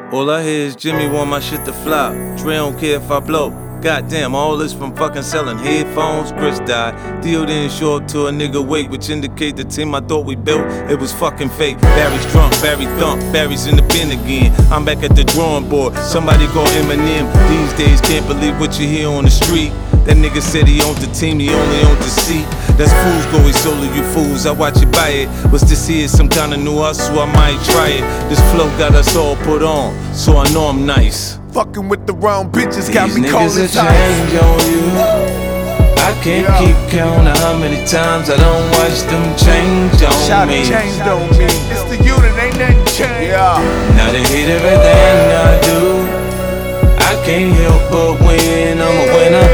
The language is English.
All I hear is Jimmy want my shit to flop. Dre don't care if I blow. Goddamn, all this from fucking selling headphones. Chris died. Dio didn't show up to a nigga wake, which indicate the team I thought we built, it was fucking fake. Barry's drunk, Barry thump, Barry's in the bin again. I'm back at the drawing board. Somebody call Eminem. These days can't believe what you hear on the street. That nigga said he owned the team, he only owned the seat. That's fools go, he solo, you fools, I watch you buy it. What's this here, some kind of new hustle, I might try it. This flow got us all put on, so I know I'm nice. Fucking with the wrong bitches got me These calling niggas time. change on you. I can't keep count of how many times I don't watch them change on Shout me. changed on me. It's the unit, ain't nothing changed. Yeah. Now they hate everything I do. I can't help but win, I'm a winner.